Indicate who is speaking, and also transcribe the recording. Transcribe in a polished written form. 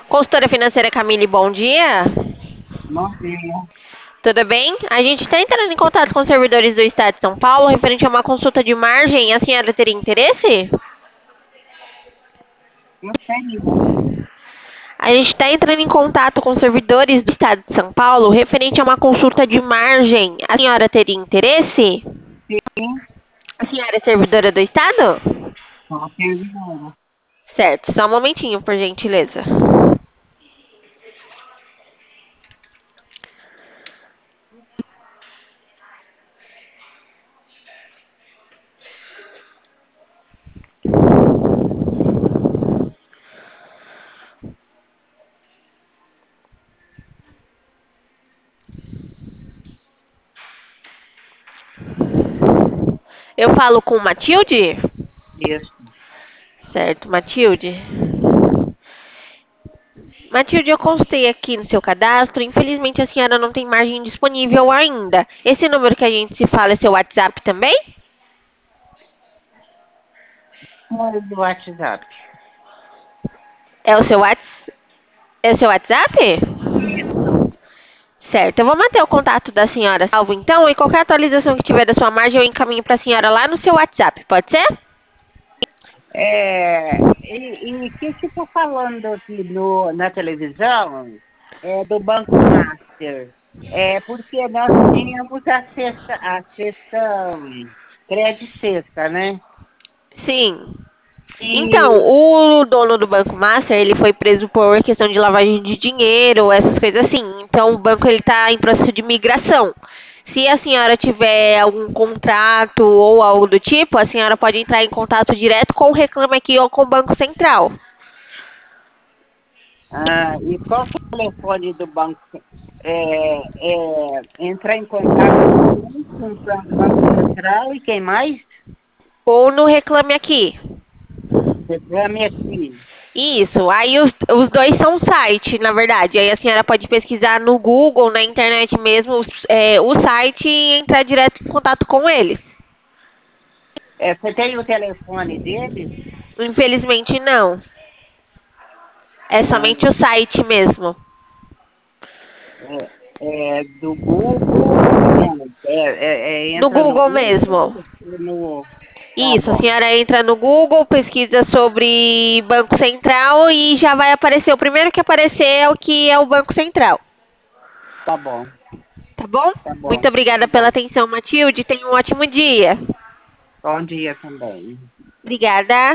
Speaker 1: Consultora financeira Camille, bom dia.
Speaker 2: Bom dia.
Speaker 1: Tudo bem? A gente está entrando em contato com os servidores do Estado de São Paulo referente a uma consulta de margem. A senhora teria interesse?
Speaker 2: Gostaria.
Speaker 1: A gente está entrando em contato com os servidores do Estado de São Paulo referente a uma consulta de margem. A senhora teria interesse?
Speaker 2: Sim,
Speaker 1: A senhora é servidora do Estado?
Speaker 2: sou servidora.
Speaker 1: Certo, só um momentinho, por gentileza. Eu falo com Matilde?
Speaker 2: Isso.
Speaker 1: Certo, Matilde. Matilde, eu constei aqui no seu cadastro. Infelizmente, a senhora não tem margem disponível ainda. Esse número que a gente se fala é seu WhatsApp também?
Speaker 2: Número do WhatsApp.
Speaker 1: É o seu É o seu WhatsApp?
Speaker 2: Isso.
Speaker 1: Certo, eu vou manter o contato da senhora salvo então, e qualquer atualização que tiver da sua margem eu encaminho para a senhora lá no seu WhatsApp, pode ser?
Speaker 2: E que está falando aqui na televisão do Banco Master? Porque nós tínhamos a cesta crédito cesta, né?
Speaker 1: Sim. Então,
Speaker 2: E
Speaker 1: o dono do Banco Master, ele foi preso por questão de lavagem de dinheiro, essas coisas assim. Então, o banco ele está em processo de migração. Se a senhora tiver algum contrato ou algo do tipo, a senhora pode entrar em contato direto com o Reclame Aqui ou com o Banco Central.
Speaker 2: e qual que é o telefone do banco? Entrar em contato direto com o Banco Central e quem mais?
Speaker 1: Ou no Reclame Aqui.
Speaker 2: Reclame aqui.
Speaker 1: Isso, aí os dois são site, na verdade. Aí a senhora pode pesquisar no Google, na internet mesmo, o site e entrar direto em contato com eles.
Speaker 2: Você tem o telefone dele?
Speaker 1: Infelizmente não. É
Speaker 2: Ah,
Speaker 1: somente o site mesmo.
Speaker 2: do Google? Não,
Speaker 1: No
Speaker 2: entra no
Speaker 1: Google mesmo.
Speaker 2: Google. No, tá
Speaker 1: Isso, a
Speaker 2: bom,
Speaker 1: senhora entra no Google, pesquisa sobre Banco Central e já vai aparecer. O primeiro que aparecer é o que é o Banco Central.
Speaker 2: tá bom,
Speaker 1: Tá bom?
Speaker 2: tá
Speaker 1: Muito
Speaker 2: bom, tá
Speaker 1: obrigada pela
Speaker 2: bom.
Speaker 1: atenção, Matilde. Tenha um ótimo dia.
Speaker 2: Bom dia também.
Speaker 1: Obrigada.